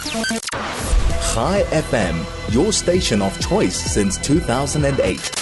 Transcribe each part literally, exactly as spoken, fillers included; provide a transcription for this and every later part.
Chai F M, your station of choice since two thousand eight.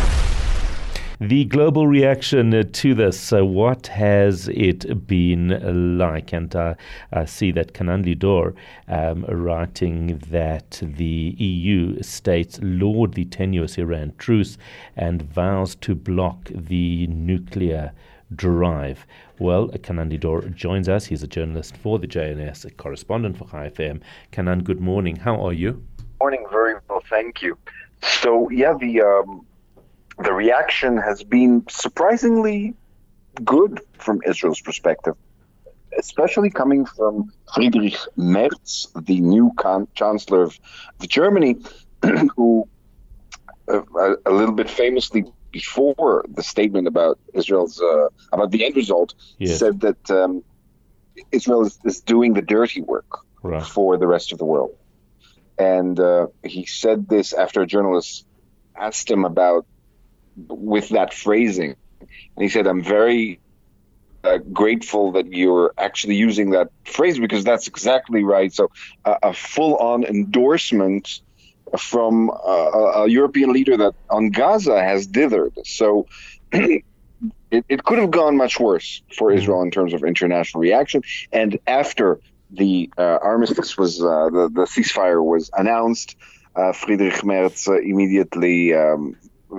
The global reaction to this, uh, what has it been like? And uh, I see that Kenan Lidor um, writing that the E U states laud the tenuous Iran truce and vows to block the nuclear drive. Well, Kenan Lidor joins us. He's a journalist for the J N S, a correspondent for Chai F M. Kenan, good morning. How are you? Morning, very well, thank you. So, yeah, the... Um The reaction has been surprisingly good from Israel's perspective, especially coming from Friedrich Merz, the new can- chancellor of, of Germany, who uh, a, a little bit famously before the statement about Israel's uh, about the end result yes. said that um, Israel is, is doing the dirty work right. for the rest of the world, and uh, he said this after a journalist asked him about. With that phrasing, and he said, "I'm very uh, grateful that you're actually using that phrase because that's exactly right." So, uh, a full-on endorsement from uh, a European leader that on Gaza has dithered. So, it, it could have gone much worse for Israel in terms of international reaction. And after the uh, armistice was, uh, the, the ceasefire was announced, uh, Friedrich Merz uh, immediately. Um,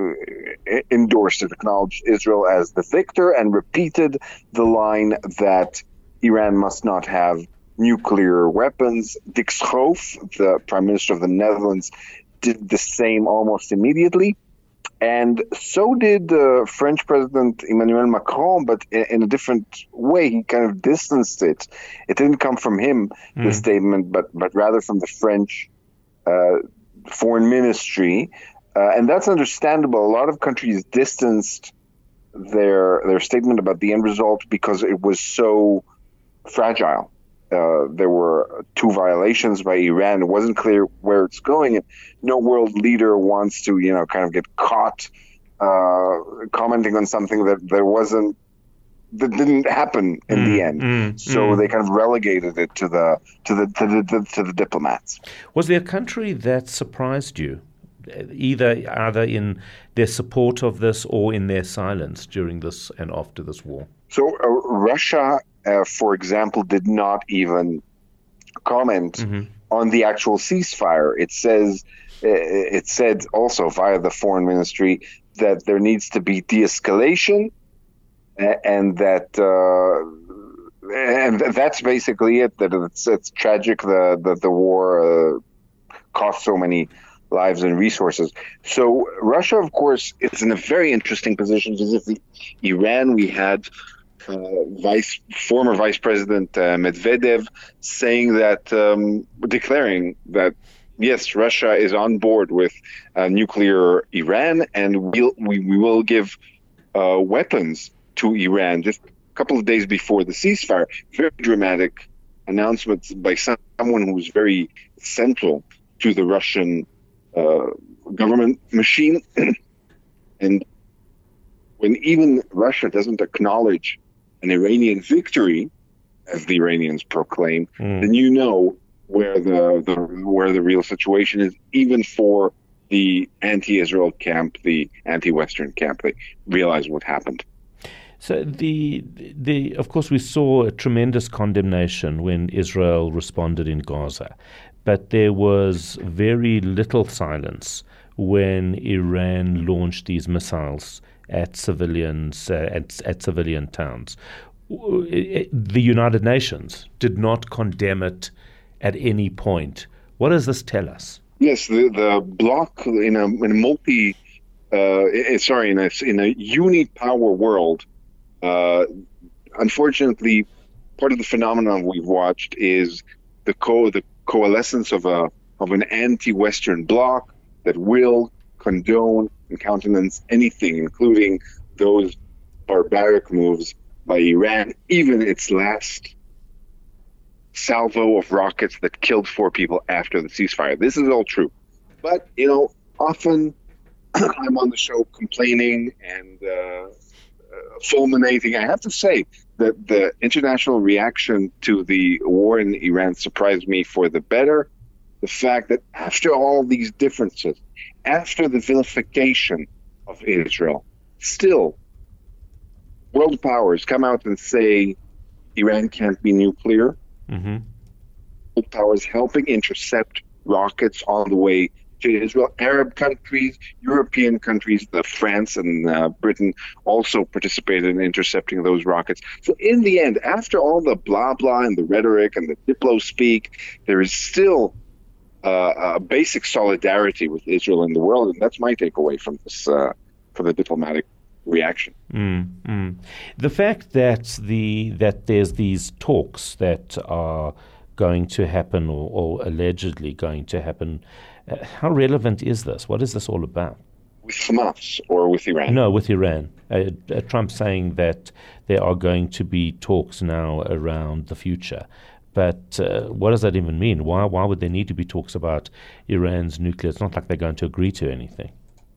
endorsed and acknowledged Israel as the victor and repeated the line that Iran must not have nuclear weapons. Dick Schoof, the Prime Minister of the Netherlands, did the same almost immediately. And so did uh, French President Emmanuel Macron, but in, in a different way. He kind of distanced it. It didn't come from him, mm. the statement, but, but rather from the French uh, Foreign Ministry. Uh, and that's understandable. A lot of countries distanced their their statement about the end result because it was so fragile. Uh, there were two violations by Iran. It wasn't clear where it's going. And no world leader wants to, you know, kind of get caught uh, commenting on something that there wasn't, that didn't happen in mm, the end. Mm, so mm. they kind of relegated it to the to the to the to the diplomats. Was there a country that surprised you? Either either in their support of this or in their silence during this and after this war? So uh, Russia, uh, for example, did not even comment mm-hmm. on the actual ceasefire. It says uh, it said also via the foreign ministry that there needs to be de-escalation, uh, and that uh, and that's basically it. That it's, it's tragic that the, the war uh, cost so many lives and resources. So Russia, of course, is in a very interesting position because if the Iran, we had uh, vice former Vice President uh, Medvedev saying that, um, declaring that, yes, Russia is on board with uh, nuclear Iran and we'll, we, we will give uh, weapons to Iran just a couple of days before the ceasefire. Very dramatic announcements by someone who's very central to the Russian Uh, government machine. And when even Russia doesn't acknowledge an Iranian victory, as the Iranians proclaim, mm. then you know where the, the where the real situation is, even for the anti-Israel camp, the anti-Western camp. They realize what happened. So the the of course we saw a tremendous condemnation when Israel responded in Gaza. But there was very little silence when Iran launched these missiles at civilians, uh, at, at civilian towns. The United Nations did not condemn it at any point. What does this tell us? Yes, the, the bloc in a, in a multi, uh, sorry, in a, in a uni-power world, uh, unfortunately, part of the phenomenon we've watched is the co the coalescence of a of an anti-Western bloc that will condone and countenance anything, including those barbaric moves by Iran, even its last salvo of rockets that killed four people after the ceasefire. This is all true. But, you know, often I'm on the show complaining and uh, uh, fulminating. I have to say the, the international reaction to the war in Iran surprised me for the better. The fact that after all these differences, after the vilification of Israel, still world powers come out and say Iran can't be nuclear. Mm-hmm. World powers helping intercept rockets on the way to Israel. Arab countries, European countries, the France and uh, Britain also participated in intercepting those rockets. So in the end, after all the blah blah and the rhetoric and the diplo speak, there is still uh, a basic solidarity with Israel in the world, and that's my takeaway from this, uh, from the diplomatic reaction. Mm, mm. The fact that the that there's these talks that are going to happen or, or allegedly going to happen, uh, how relevant is this? What is this all about? With Hamas or with Iran? No, with Iran. Uh, uh, Trump saying that there are going to be talks now around the future. But uh, what does that even mean? Why why would there need to be talks about Iran's nuclear? It's not like they're going to agree to anything.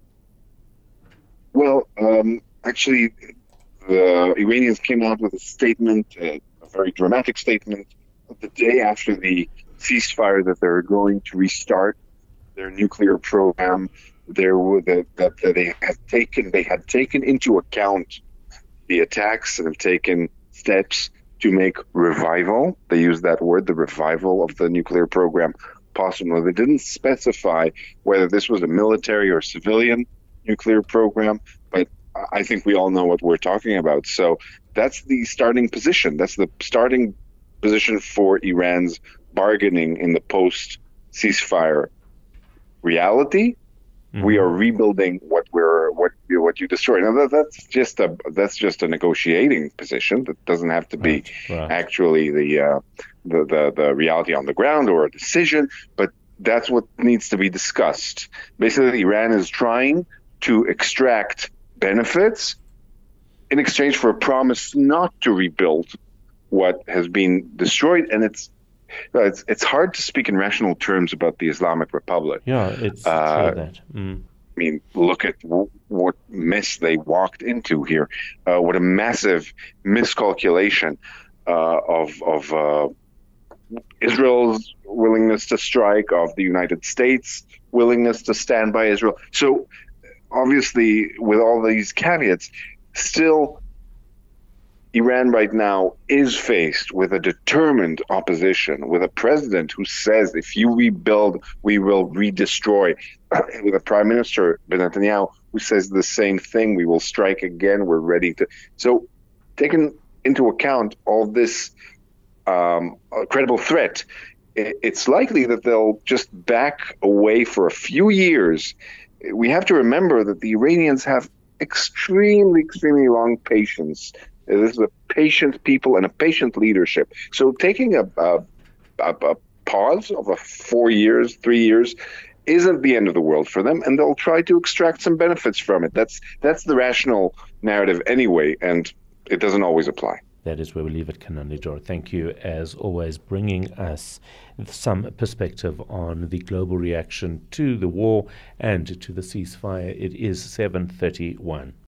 Well, um, actually, the Iranians came out with a statement, uh, a very dramatic statement, the day after the ceasefire that they're going to restart their nuclear program. There were that, that, that they had taken they had taken into account the attacks and have taken steps to make revival. They used that word, the revival of the nuclear program, possible. They didn't specify whether this was a military or civilian nuclear program, but I think we all know what we're talking about. So that's the starting position. That's the starting position for Iran's bargaining in the post-ceasefire reality. Mm-hmm. We are rebuilding what we're what you what you destroyed. Now that, that's just a that's just a negotiating position. That doesn't have to be right, right. actually the, uh, the the the reality on the ground or a decision, but that's what needs to be discussed. Basically, Iran is trying to extract benefits in exchange for a promise not to rebuild what has been destroyed. And it's it's it's hard to speak in rational terms about the Islamic Republic. Yeah, it's uh, true that. Mm. I mean, look at w- what mess they walked into here. Uh, what a massive miscalculation uh, of of uh, Israel's willingness to strike, of the United States' willingness to stand by Israel. So obviously, with all these caveats, still Iran right now is faced with a determined opposition, with a president who says, if you rebuild, we will redestroy, with a prime minister, Netanyahu, who says the same thing, we will strike again, we're ready to. So taking into account all this um, credible threat, it's likely that they'll just back away for a few years. We have to remember that the Iranians have extremely, extremely long patience. This is a patient people and a patient leadership. So taking a, a, a, a pause of a four years, three years, isn't the end of the world for them, and they'll try to extract some benefits from it. That's that's the rational narrative anyway, and it doesn't always apply. That is where we leave it, Kenan Lidor. Thank you, as always, bringing us some perspective on the global reaction to the war and to the ceasefire. It is seven thirty-one.